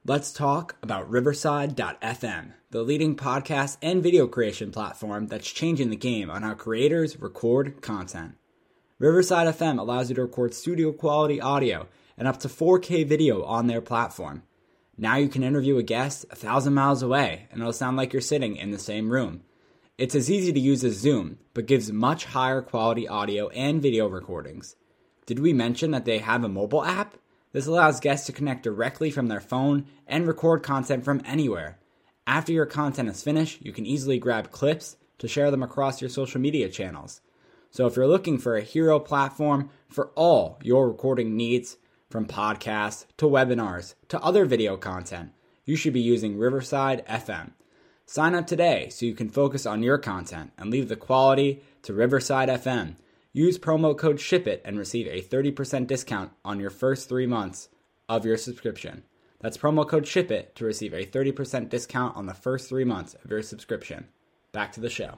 Let's talk about Riverside.fm, the leading podcast and video creation platform that's changing the game on how creators record content. Riverside FM allows you to record studio quality audio and up to 4K video on their platform. Now you can interview a guest 1,000 miles away and it'll sound like you're sitting in the same room. It's as easy to use as Zoom, but gives much higher quality audio and video recordings. Did we mention that they have a mobile app? This allows guests to connect directly from their phone and record content from anywhere. After your content is finished, you can easily grab clips to share them across your social media channels. So if you're looking for a hero platform for all your recording needs, from podcasts to webinars to other video content, you should be using Riverside FM. Sign up today so you can focus on your content and leave the quality to Riverside FM. Use promo code SHIPIT and receive a 30% discount on your first 3 months of your subscription. That's promo code SHIPIT to receive a 30% discount on the first 3 months of your subscription. Back to the show.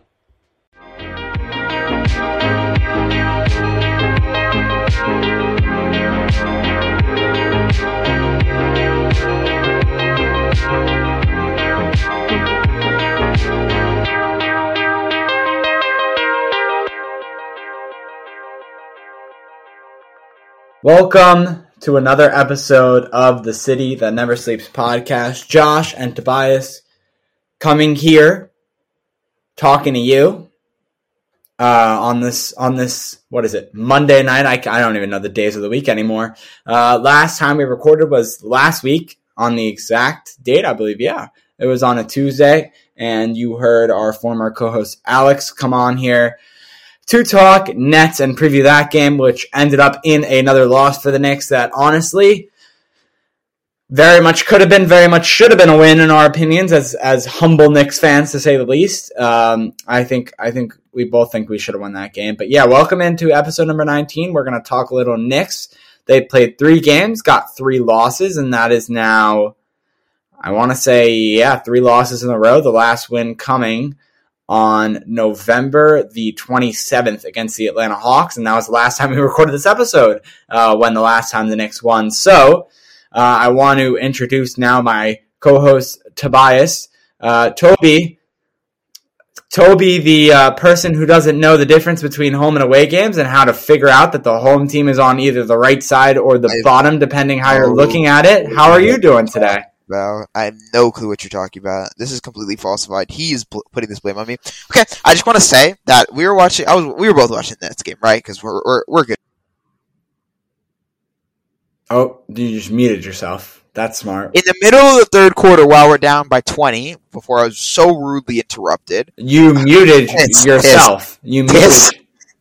Welcome to another episode of the City That Never Sleeps podcast. Josh and Tobias coming here, talking to you on this, what is it, Monday night? I don't even know the days of the week anymore. Last time we recorded was last week on the exact date, I believe. Yeah, it was on a Tuesday, and you heard our former co-host Alex come on here to talk Nets and preview that game, which ended up in another loss for the Knicks that honestly very much could have been, very much should have been a win in our opinions as humble Knicks fans, to say the least. I think we both think we should have won that game. But yeah, welcome into episode number 19. We're going to talk a little Knicks. They played 3 games, got 3 losses, and that is now, I want to say, 3 losses in a row. The last win coming on November the 27th against the Atlanta Hawks, and that was the last time we recorded this episode, when the last time the Knicks won. So, I want to introduce now my co-host, Tobias. Toby, the person who doesn't know the difference between home and away games and how to figure out that the home team is on either the right side or the bottom, depending how you're looking at it. How are you doing today? Well, I have no clue what you're talking about. This is completely falsified. He is putting this blame on me. Okay, I just want to say that we were both watching the Nets game, right? Because we're good. Oh, you just muted yourself. That's smart. In the middle of the third quarter, while we're down by 20, before I was so rudely interrupted, you muted yourself. You muted.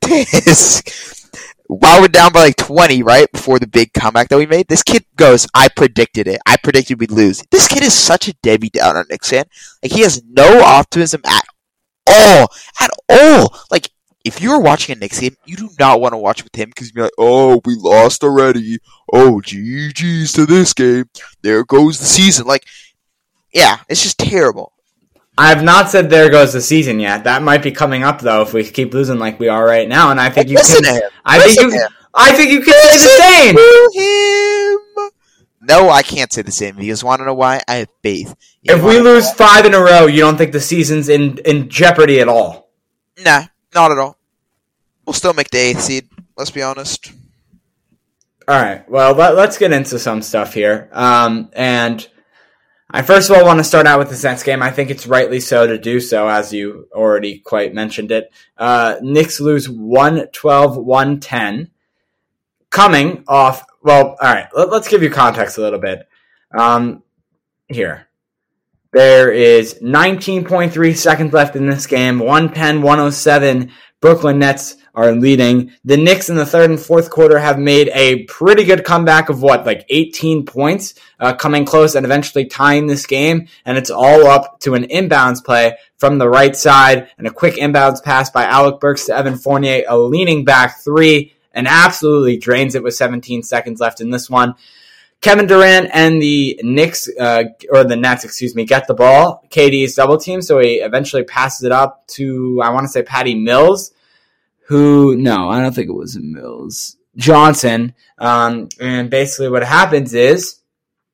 While we're down by like 20, right, before the big comeback that we made, this kid goes, I predicted it. I predicted we'd lose. This kid is such a Debbie Downer Knicks fan. Like, he has no optimism at all. At all. Like, if you're watching a Knicks game, you do not want to watch with him because you're like, oh, we lost already. Oh, GG's to this game. There goes the season. Like, yeah, it's just terrible. I have not said there goes the season yet. That might be coming up though if we keep losing like we are right now. And I think I think you can say the same. No, I can't say the same because want to know why? I have faith. If we lose 5 in a row, you don't think the season's in jeopardy at all? Nah, not at all. We'll still make the 8th seed. Let's be honest. All right. Well, let's get into some stuff here. And I first of all want to start out with the Nets game. I think it's rightly so to do so, as you already quite mentioned it. Knicks lose 112-110. Coming off, well, all right, let's give you context a little bit. Here. There is 19.3 seconds left in this game. 110-107. Brooklyn Nets are leading. The Knicks in the third and fourth quarter have made a pretty good comeback of 18 points, coming close and eventually tying this game. And it's all up to an inbounds play from the right side and a quick inbounds pass by Alec Burks to Evan Fournier, a leaning back 3, and absolutely drains it with 17 seconds left in this one. Kevin Durant and the Nets, get the ball. KD's double team, so he eventually passes it up to, I want to say, Patty Mills, no, I don't think it was Mills. Johnson. And basically what happens is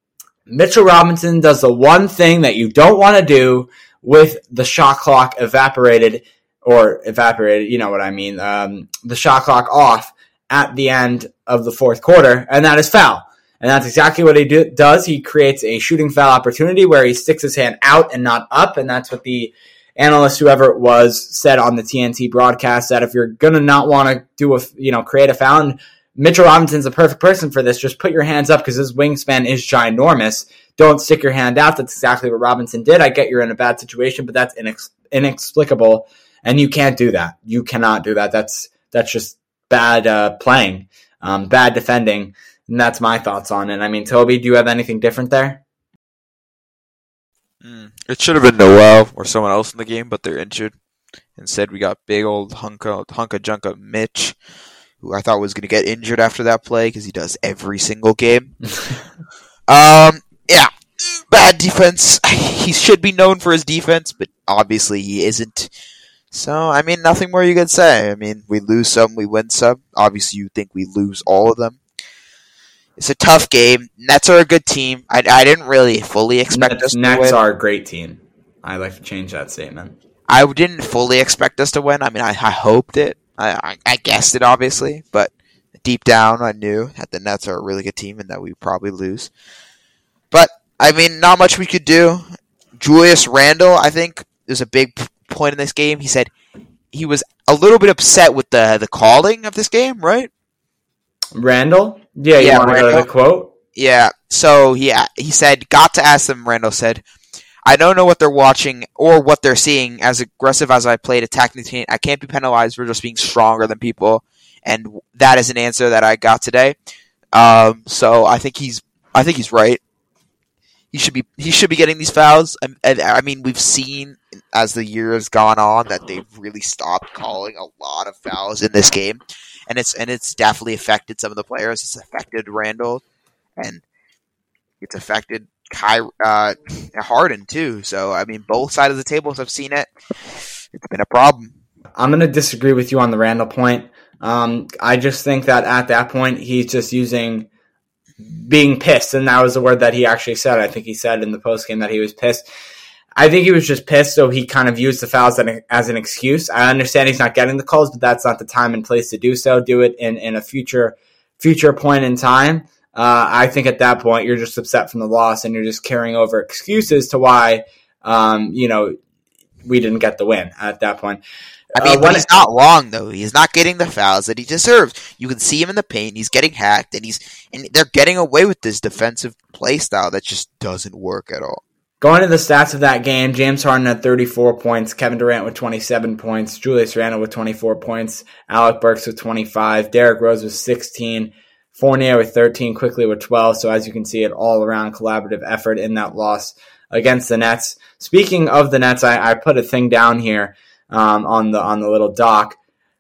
Mitchell Robinson does the one thing that you don't want to do with the shot clock evaporated, you know what I mean, the shot clock off at the end of the fourth quarter, and that is foul. And that's exactly what he does. He creates a shooting foul opportunity where he sticks his hand out and not up, and that's what the analyst, whoever it was, said on the TNT broadcast, that if you're going to not want to create a foul, and Mitchell Robinson's a perfect person for this, just put your hands up because his wingspan is ginormous. Don't stick your hand out. That's exactly what Robinson did. I get you're in a bad situation, but that's inexplicable, and you can't do that. You cannot do that. That's just bad playing, bad defending. And that's my thoughts on it. I mean, Toby, do you have anything different there? It should have been Noel or someone else in the game, but they're injured. Instead, we got big old hunka junka Mitch, who I thought was going to get injured after that play because he does every single game. Yeah, bad defense. He should be known for his defense, but obviously he isn't. So, I mean, nothing more you could say. I mean, we lose some, we win some. Obviously, you think we lose all of them. It's a tough game. Nets are a good team. I didn't really fully expect us to win. Nets are a great team. I like to change that statement. I didn't fully expect us to win. I mean, I hoped it. I guessed it, obviously. But deep down, I knew that the Nets are a really good team and that we'd probably lose. But, I mean, not much we could do. Julius Randle, I think, is a big point in this game. He said he was a little bit upset with the calling of this game, right? Randall? Yeah, you want to go to the quote? Yeah, so he said, got to ask them, Randall said, I don't know what they're watching or what they're seeing. As aggressive as I played attacking the team, I can't be penalized for just being stronger than people. And that is an answer that I got today. So I think he's right. He should be getting these fouls. I mean, we've seen as the year has gone on that they've really stopped calling a lot of fouls in this game. And it's definitely affected some of the players. It's affected Randall, and it's affected Harden too. So I mean, both sides of the tables have seen it. It's been a problem. I'm going to disagree with you on the Randall point. I just think that at that point he's just using being pissed, and that was the word that he actually said. I think he said in the postgame that he was pissed. I think he was just pissed, so he kind of used the fouls as an excuse. I understand he's not getting the calls, but that's not the time and place to do so. Do it in a future point in time. I think at that point you're just upset from the loss, and you're just carrying over excuses to why we didn't get the win at that point. I mean, but he's not wrong though. He's not getting the fouls that he deserves. You can see him in the paint. He's getting hacked, and they're getting away with this defensive play style that just doesn't work at all. Going to the stats of that game, James Harden had 34 points, Kevin Durant with 27 points, Julius Randle with 24 points, Alec Burks with 25, Derrick Rose with 16, Fournier with 13, Quickly with 12. So as you can see, an all-around collaborative effort in that loss against the Nets. Speaking of the Nets, I put a thing down here on the little doc.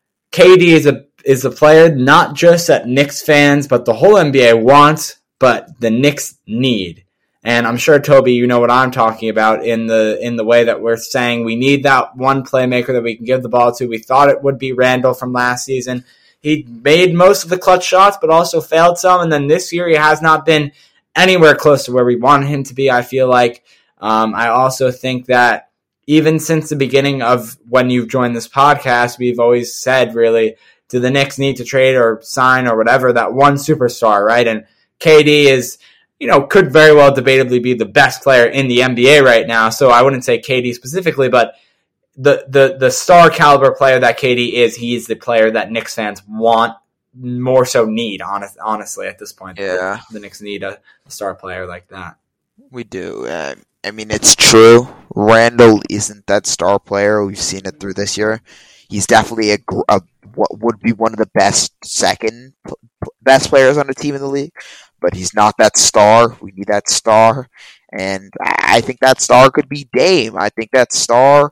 KD is a player not just that Knicks fans, but the whole NBA wants, but the Knicks need. And I'm sure, Toby, you know what I'm talking about in the way that we're saying we need that one playmaker that we can give the ball to. We thought it would be Randall from last season. He made most of the clutch shots, but also failed some. And then this year he has not been anywhere close to where we wanted him to be, I feel like. I also think that even since the beginning of when you've joined this podcast, we've always said, really, do the Knicks need to trade or sign or whatever, that one superstar, right? And KD is, could very well debatably be the best player in the NBA right now. So I wouldn't say KD specifically, but the star caliber player that KD is, he is the player that Knicks fans want, more so need, honestly, at this point. Yeah. The Knicks need a star player like that. We do. I mean, it's true. Randall isn't that star player. We've seen it through this year. He's definitely what would be one of the second best players on the team in the league, but he's not that star. We need that star, and I think that star could be Dame. I think that star.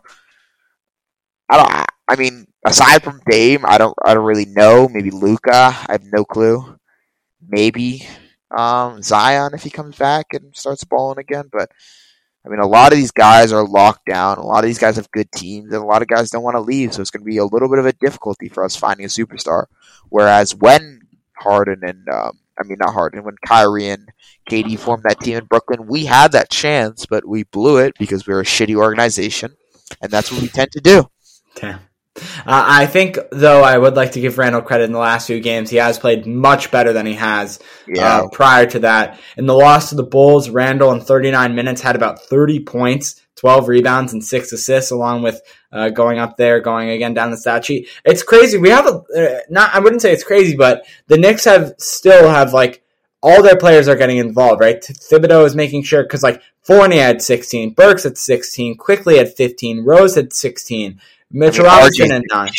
I mean, aside from Dame, I don't really know. Maybe Luka. I have no clue. Maybe Zion if he comes back and starts balling again. But I mean, a lot of these guys are locked down. A lot of these guys have good teams, and a lot of guys don't want to leave. So it's going to be a little bit of a difficulty for us finding a superstar. Whereas when Harden and not Harden, when Kyrie and KD formed that team in Brooklyn, we had that chance, but we blew it because we were a shitty organization, and that's what we tend to do. Damn. I think, though, I would like to give Randall credit in the last few games. He has played much better than he has prior to that. In the loss to the Bulls, Randall in 39 minutes had about 30 points, 12 rebounds, and 6 assists, along with going again down the stat sheet. It's crazy. We have I wouldn't say it's crazy, but the Knicks still have all their players are getting involved, right? Thibodeau is making sure, because Fournier had 16, Burks had 16, Quickly had 15, Rose had 16. Mitchell Robinson and 9.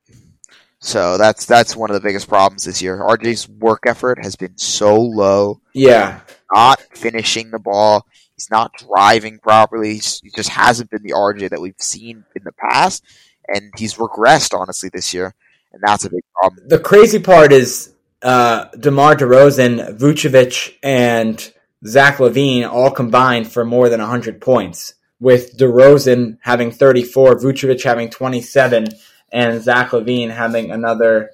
So that's one of the biggest problems this year. RJ's work effort has been so low. Yeah. Not finishing the ball. He's not driving properly. He just hasn't been the RJ that we've seen in the past. And he's regressed, honestly, this year. And that's a big problem. The crazy part is DeMar DeRozan, Vucevic, and Zach LaVine all combined for more than 100 points. With DeRozan having 34, Vucevic having 27, and Zach LaVine having another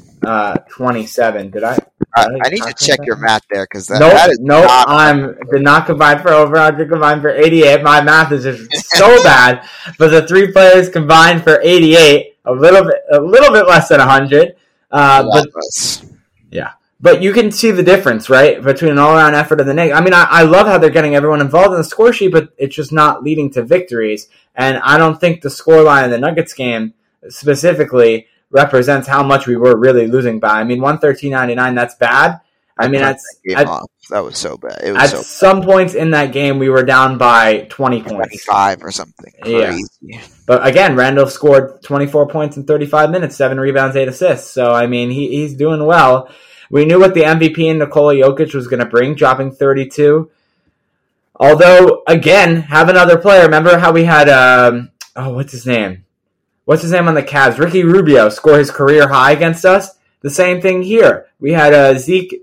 27. I need to check your math there, because did not combine for over 100, combined for 88. My math is just so bad. But the three players combined for 88, a little bit less than 100. Yeah. But you can see the difference, right, between an all-around effort of the Knicks. I love how they're getting everyone involved in the score sheet, but it's just not leading to victories. And I don't think the scoreline in the Nuggets game specifically represents how much we were really losing by. 113-99, that's bad. That was so bad. It was some points in that game, we were down by 20 points. 25 or something. Crazy. Yeah. But again, Randall scored 24 points in 35 minutes, 7 rebounds, 8 assists. So, he's doing well. We knew what the MVP in Nikola Jokic was going to bring, dropping 32. Although, again, have another player. Remember how we had, what's his name? What's his name on the Cavs? Ricky Rubio score his career high against us. The same thing here. We had Zeke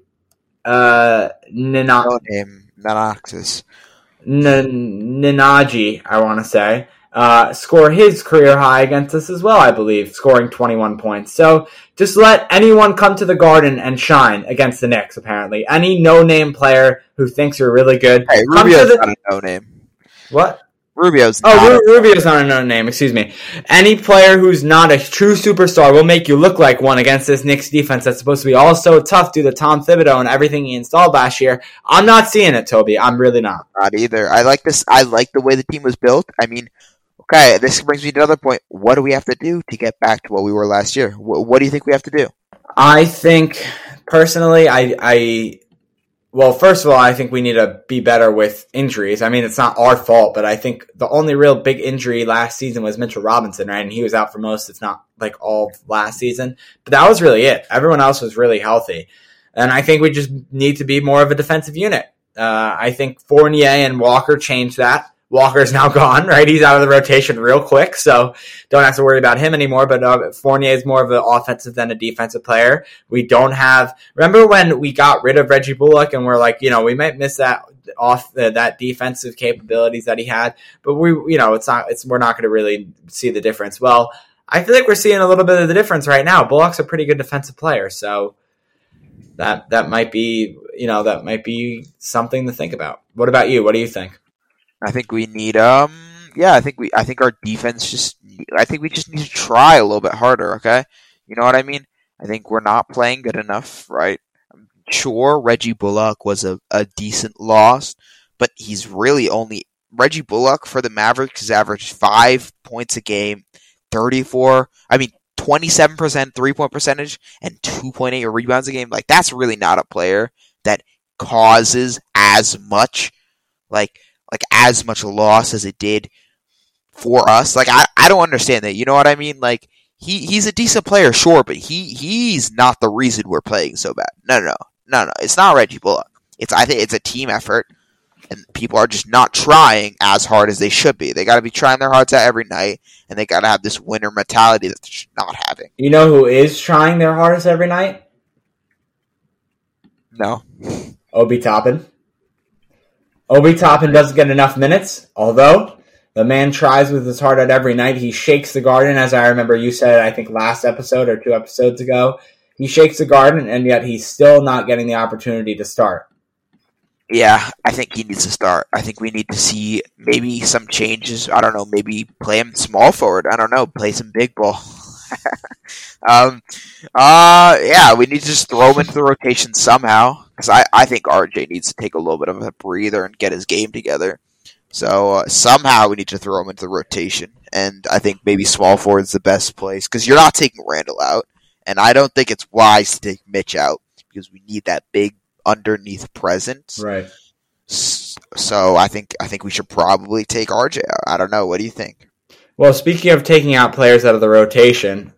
Nnaji, I want to say, score his career high against us as well, I believe, scoring 21 points. So just let anyone come to the Garden and shine against the Knicks, apparently. Any no-name player who thinks you're really good. Hey, Rubio's not a no-name. What? Rubio's Rubio's not a no-name, excuse me. Any player who's not a true superstar will make you look like one against this Knicks defense that's supposed to be all so tough due to Tom Thibodeau and everything he installed last year. I'm not seeing it, Toby. I'm really not. Not either. I like this. I like the way the team was built. Okay, this brings me to another point. What do we have to do to get back to what we were last year? What do you think we have to do? I think, personally, well, first of all, I think we need to be better with injuries. It's not our fault, but I think the only real big injury last season was Mitchell Robinson, right? And he was out for most, if not all of last season. But that was really it. Everyone else was really healthy. And I think we just need to be more of a defensive unit. I think Fournier and Walker changed that. Walker's now gone, right? He's out of the rotation real quick, so don't have to worry about him anymore. But Fournier is more of an offensive than a defensive player. We don't have. Remember when we got rid of Reggie Bullock and we're like, we might miss that off that defensive capabilities that he had, but we're not going to really see the difference. Well, I feel like we're seeing a little bit of the difference right now. Bullock's a pretty good defensive player, so that might be something to think about. What about you? What do you think? I think we need I think our defense we just need to try a little bit harder, okay? You know what I mean? I think we're not playing good enough, right? I'm sure Reggie Bullock was a decent loss, but he's really only Reggie Bullock for the Mavericks has averaged 5 points a game, 27% 3-point percentage, and 2.8 rebounds a game. That's really not a player that causes as much as much loss as it did for us. I don't understand that. You know what I mean? He's a decent player, sure, but he's not the reason we're playing so bad. No. It's not Reggie Bullock. I think it's a team effort, and people are just not trying as hard as they should be. They got to be trying their hearts out every night, and they got to have this winner mentality that they're just not having. You know who is trying their hardest every night? No. Obi Toppin. Obi Toppin doesn't get enough minutes, although the man tries with his heart out every night. He shakes the Garden, as I remember you said, I think last episode or 2 episodes ago. he shakes the garden, and yet he's still not getting the opportunity to start. Yeah, I think he needs to start. I think we need to see maybe some changes. I don't know, maybe play him small forward. I don't know, play some big ball. Yeah, we need to just throw him into the rotation somehow. Because I think RJ needs to take a little bit of a breather and get his game together. So somehow we need to throw him into the rotation. And I think maybe small forward is the best place. Because you're not taking Randall out. And I don't think it's wise to take Mitch out. Because we need that big underneath presence. Right. So I think we should probably take RJ out. I don't know. What do you think? Well, speaking of taking out players out of the rotation,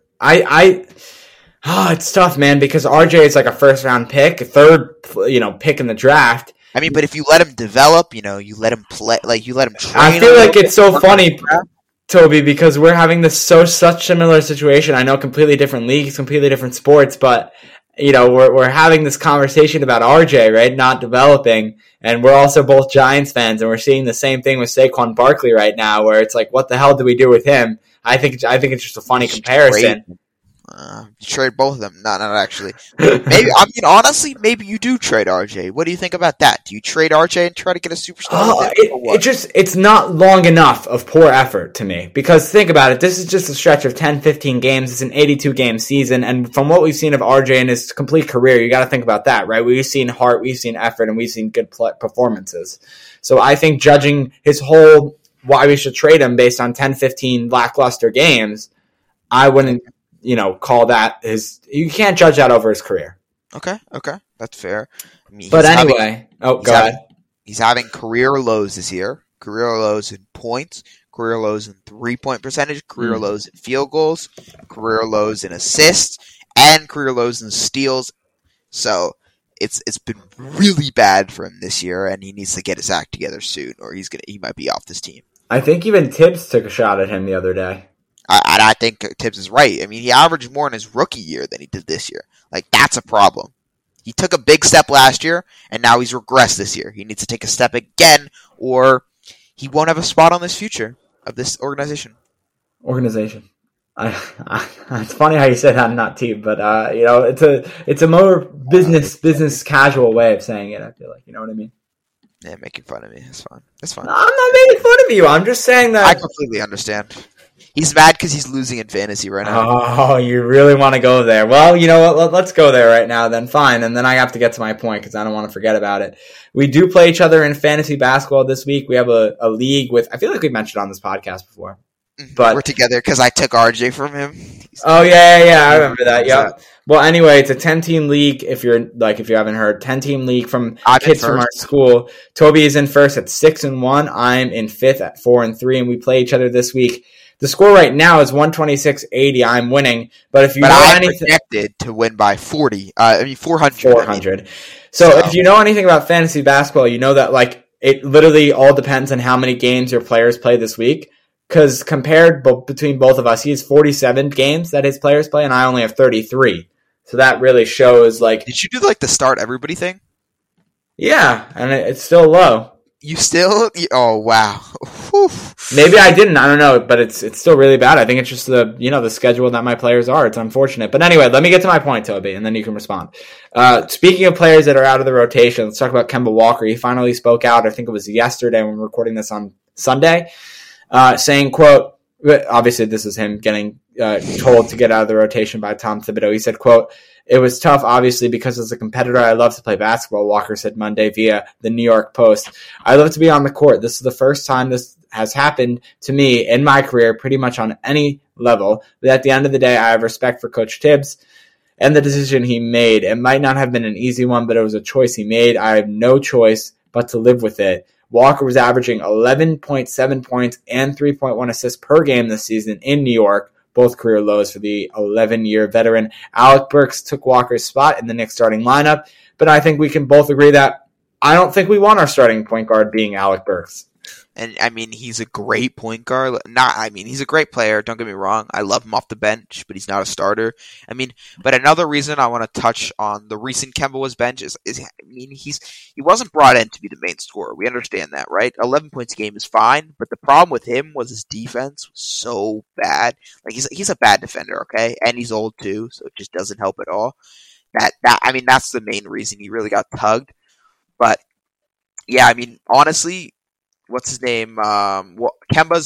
it's tough, man, because RJ is like a first-round pick, a third, pick in the draft. I mean, but if you let him develop, you let him play, like you let him train. I feel like it's so funny, Toby, because we're having such similar situation. I know completely different leagues, completely different sports, but we're having this conversation about RJ, right, not developing, and we're also both Giants fans, and we're seeing the same thing with Saquon Barkley right now, where it's like, what the hell do we do with him? I think it's just a funny comparison. You trade both of them. Not actually. Maybe honestly, maybe you do trade RJ. What do you think about that? Do you trade RJ and try to get a superstar? It's not long enough of poor effort to me, because think about it. This is just a stretch of 10, 15 games. It's an 82-game season, and from what we've seen of RJ in his complete career, you got to think about that, right? We've seen heart, we've seen effort, and we've seen good performances. So I think judging his whole why we should trade him based on 10, 15 lackluster games, I wouldn't call that you can't judge that over his career. Okay, that's fair. I mean, go ahead. He's having career lows this year. Career lows in points, career lows in 3-point percentage, career lows in field goals, career lows in assists, and career lows in steals. So it's been really bad for him this year, and he needs to get his act together soon, or he might be off this team. I think even Tibbs took a shot at him the other day. I think Tibbs is right. I mean, he averaged more in his rookie year than he did this year. Like, that's a problem. He took a big step last year, and now he's regressed this year. He needs to take a step again, or he won't have a spot on this future of this organization. It's funny how you said that, not team, but it's a more business casual way of saying it. I feel like, you know what I mean. Yeah, making fun of me. It's fine. It's fine. No, I'm not making fun of you. I'm just saying that I completely understand. He's mad because he's losing in fantasy right now. Oh, you really want to go there? Well, you know what? Let's go there right now then. Fine. And then I have to get to my point because I don't want to forget about it. We do play each other in fantasy basketball this week. We have a league with, I feel like we've mentioned on this podcast before. But we're together because I took RJ from him. Oh, yeah. I remember that. Yeah. Well, anyway, it's a 10-team league. If you haven't heard, 10-team league from kids from our school. Toby is in first at 6-1. I'm in fifth at 4-3, and we play each other this week. The score right now is 126-80. I'm winning, but if you projected to win by 400. 400. So if you know anything about fantasy basketball, you know that it literally all depends on how many games your players play this week. Because compared between both of us, he has 47 games that his players play, and I only have 33. So that really shows Did you do the start everybody thing? Yeah, and it's still low. You still? Oh wow. Whew. Maybe I didn't. I don't know, but it's still really bad. I think it's just the schedule that my players are. It's unfortunate. But anyway, let me get to my point, Toby, and then you can respond. Speaking of players that are out of the rotation, let's talk about Kemba Walker. He finally spoke out. I think it was yesterday when we're recording this on Sunday, saying, quote, obviously this is him getting told to get out of the rotation by Tom Thibodeau. He said, quote, "It was tough, obviously, because as a competitor, I love to play basketball," Walker said Monday via the New York Post. "I love to be on the court. This is the first time this has happened to me in my career, pretty much on any level. But at the end of the day, I have respect for Coach Tibbs and the decision he made. It might not have been an easy one, but it was a choice he made. I have no choice but to live with it." Walker was averaging 11.7 points and 3.1 assists per game this season in New York, both career lows for the 11-year veteran. Alec Burks took Walker's spot in the Knicks starting lineup, but I think we can both agree that I don't think we want our starting point guard being Alec Burks. And I mean, he's a great point guard. He's a great player. Don't get me wrong. I love him off the bench, but he's not a starter. I mean, but another reason I want to touch on the reason Kemba was benched is he wasn't brought in to be the main scorer. We understand that, right? 11 points a game is fine, but the problem with him was his defense was so bad. Like he's a bad defender, okay, and he's old too, so it just doesn't help at all. That's the main reason he really got tugged. But yeah, I mean, honestly. What's his name? Kemba's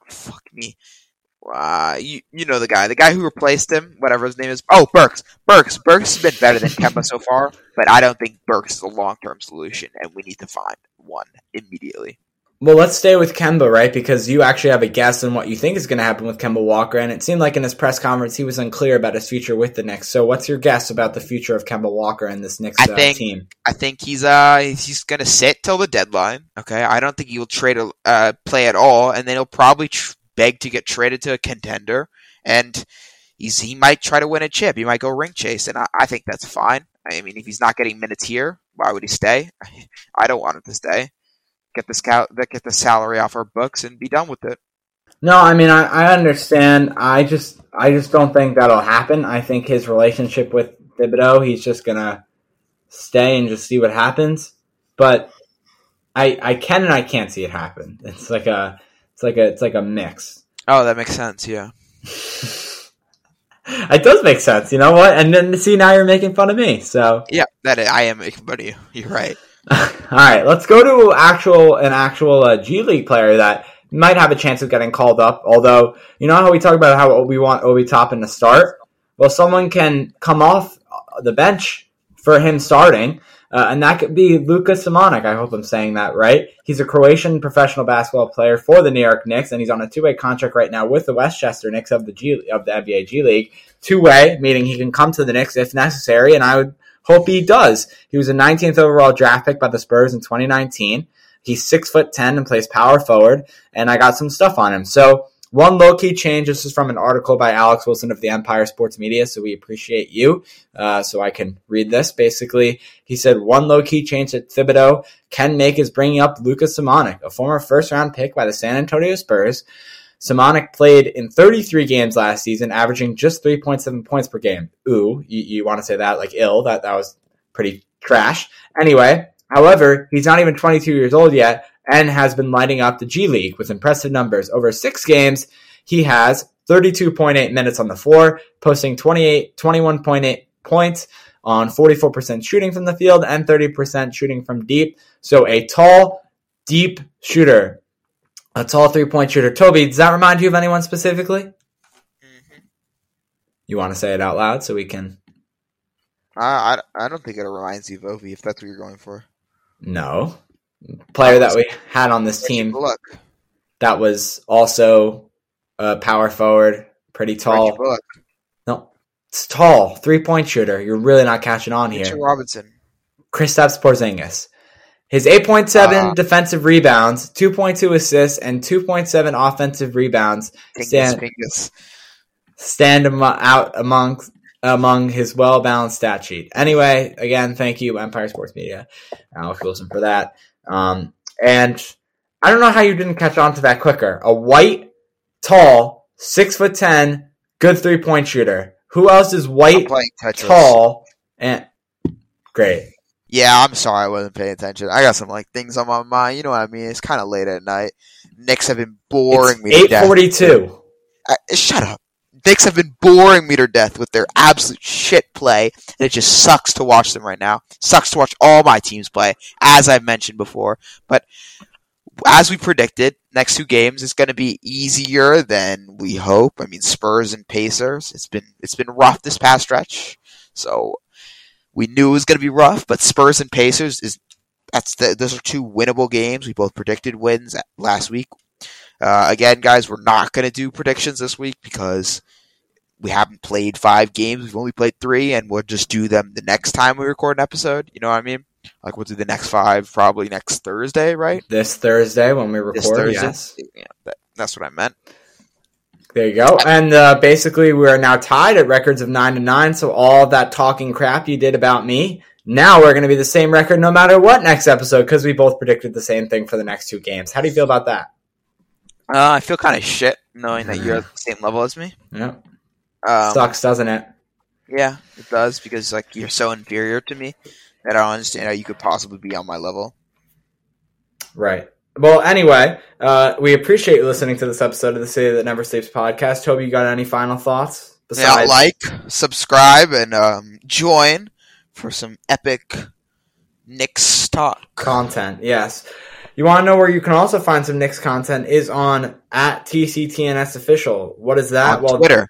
you know the guy who replaced him, whatever his name is. Oh, Burks. Burks has been better than Kemba so far, but I don't think Burks is a long-term solution, and we need to find one immediately. Well, let's stay with Kemba, right? Because you actually have a guess on what you think is going to happen with Kemba Walker, and it seemed like in his press conference he was unclear about his future with the Knicks. So what's your guess about the future of Kemba Walker and this Knicks team? I think he's going to sit till the deadline, okay? I don't think he will play at all, and then he'll probably beg to get traded to a contender, and he might try to win a chip. He might go ring chase, and I think that's fine. I mean, if he's not getting minutes here, why would he stay? I don't want him to stay. Get the salary off our books and be done with it. No, I mean I understand. I just don't think that'll happen. I think his relationship with Thibodeau, he's just gonna stay and just see what happens. But I can and I can't see it happen. It's like a mix. Oh, that makes sense. Yeah, it does make sense. You know what? And then see, now you're making fun of me. So yeah, I am making fun of you. You're right. All right, let's go to an actual G League player that might have a chance of getting called up. Although, you know how we talk about how we want Obi Toppin to start? Well, someone can come off the bench for him starting, and that could be Luka Samanic. I hope I'm saying that right. He's a Croatian professional basketball player for the New York Knicks, and he's on a two-way contract right now with the Westchester Knicks of the NBA G League. Two-way, meaning he can come to the Knicks if necessary, and I would hope he does. He was a 19th overall draft pick by the Spurs in 2019. He's 6'10" and plays power forward, and I got some stuff on him. So one low-key change, this is from an article by Alex Wilson of the Empire Sports Media, so we appreciate you. So I can read this. Basically, he said one low-key change that Thibodeau can make is bringing up Luka Samanic, a former first-round pick by the San Antonio Spurs. Samanic played in 33 games last season, averaging just 3.7 points per game. Ooh, you want to say that like ill? That was pretty trash. Anyway, however, he's not even 22 years old yet and has been lighting up the G League with impressive numbers. Over 6 games, he has 32.8 minutes on the floor, posting 21.8 points on 44% shooting from the field and 30% shooting from deep. So a tall, deep shooter. A tall three-point shooter. Toby, does that remind you of anyone specifically? Mm-hmm. You want to say it out loud so we can... I don't think it reminds you of Ovi, if that's what you're going for. No. Player that we had on this team Bullock. That was also a power forward, pretty tall. Reggie Bullock. No, it's tall, three-point shooter. You're really not catching on here. Mitchell Robinson. Kristaps Porzingis. His 8.7 defensive rebounds, 2.2 assists, and 2.7 offensive rebounds stand out among his well-balanced stat sheet. Anyway, again, thank you, Empire Sports Media, Alex Wilson, for that. And I don't know how you didn't catch on to that quicker. A white, tall, 6'10", good three-point shooter. Who else is white, tall, and great? Yeah, I'm sorry I wasn't paying attention. I got some things on my mind. You know what I mean? It's kind of late at night. Knicks have been boring me to death. 8:42. Shut up. Knicks have been boring me to death with their absolute shit play, and it just sucks to watch them right now. Sucks to watch all my teams play, as I've mentioned before. But as we predicted, next 2 games is going to be easier than we hope. I mean, Spurs and Pacers. It's been rough this past stretch, so we knew it was going to be rough, but Spurs and Pacers those are 2 winnable games. We both predicted wins last week. Again, guys, we're not going to do predictions this week because we haven't played 5 games. We've only played 3, and we'll just do them the next time we record an episode. You know what I mean? We'll do the next 5 probably next Thursday, right? This Thursday when we record, this Thursday. Yes. Yeah, that's what I meant. There you go. And basically, we are now tied at records of 9-9. So all that talking crap you did about me, Now we're going to be the same record no matter what next episode because we both predicted the same thing for the next 2 games. How do you feel about that? I feel kind of shit knowing that you're at the same level as me. Yep. Sucks, doesn't it? Yeah, it does because like you're so inferior to me that I don't understand how you could possibly be on my level. Right. Well, anyway, we appreciate you listening to this episode of the City That Never Sleeps podcast. Toby, you got any final thoughts? Yeah, like, subscribe, and join for some epic Knicks talk. Content, yes. You want to know where you can also find some Knicks content is on @TCTNS Official. What is that? On Twitter.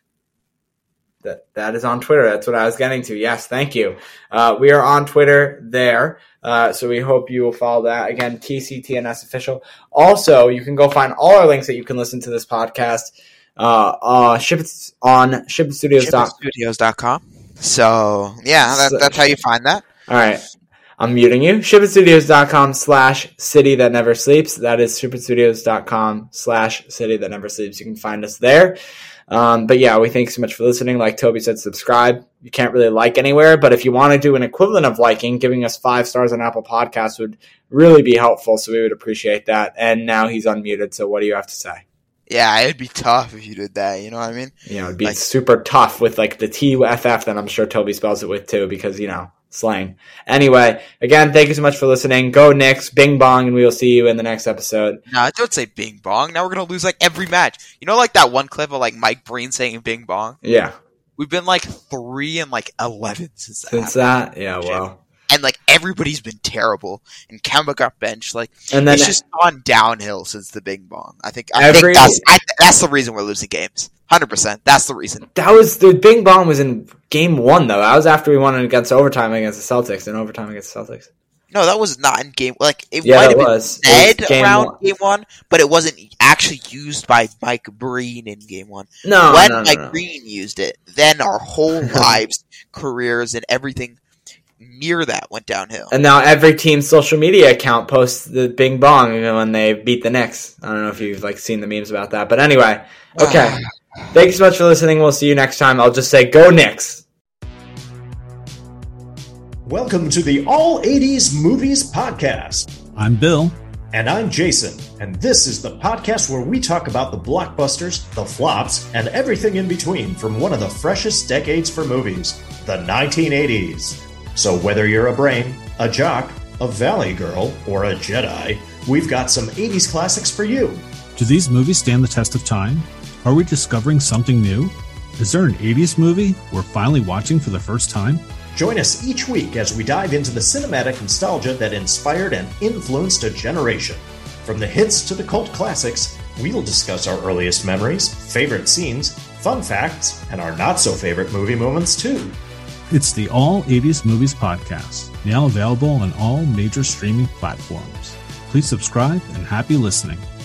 That is on Twitter. That's what I was getting to. Yes, thank you. We are on Twitter there, so we hope you will follow that. Again, TCTNS Official. Also, you can go find all our links that you can listen to this podcast on shipitstudios.com. So, yeah, that's how you find that. All right. I'm muting you. shipitstudios.com/city that never sleeps. That is shipitstudios.com/city that never sleeps. You can find us there. But yeah, we thank you so much for listening. Like Toby said, subscribe. You can't really like anywhere, but if you want to do an equivalent of liking, giving us 5 stars on Apple Podcasts would really be helpful. So we would appreciate that. And now he's unmuted. So what do you have to say? Yeah, it'd be tough if you did that. You know what I mean? You know, it'd be super tough with like the TFF that I'm sure Toby spells it with too, because, you know, slang. Anyway, again, thank you so much for listening. Go Knicks, bing bong, and we will see you in the next episode. No, don't say bing bong. Now we're going to lose like every match. You know, like that one clip of like Mike Breen saying bing bong? Yeah. We've been like 3-11 since that. Since that? Yeah, well. And like everybody's been terrible. And Kemba got benched. Like, and then it's just gone downhill since the bing bong. I think that's the reason we're losing games. 100%. That's the reason. That was the bing bong was in game 1 though. That was after we won against overtime against the Celtics. No, that was not in game. Like it might have been said around game 1, but it wasn't actually used by Mike Breen in game 1. No, when Mike Breen used it, then our whole lives, careers, and everything near that went downhill. And now every team's social media account posts the bing bong when they beat the Knicks. I don't know if you've like seen the memes about that, but anyway, okay. Thank you so much for listening. We'll see you next time. I'll just say go Knicks. Welcome to the All 80s Movies Podcast. I'm Bill. And I'm Jason. And this is the podcast where we talk about the blockbusters, the flops, and everything in between from one of the freshest decades for movies, the 1980s. So whether you're a brain, a jock, a valley girl, or a Jedi, we've got some 80s classics for you. Do these movies stand the test of time? Are we discovering something new? Is there an 80s movie we're finally watching for the first time? Join us each week as we dive into the cinematic nostalgia that inspired and influenced a generation. From the hits to the cult classics, we'll discuss our earliest memories, favorite scenes, fun facts, and our not-so-favorite movie moments too. It's the All 80s Movies Podcast, now available on all major streaming platforms. Please subscribe and happy listening.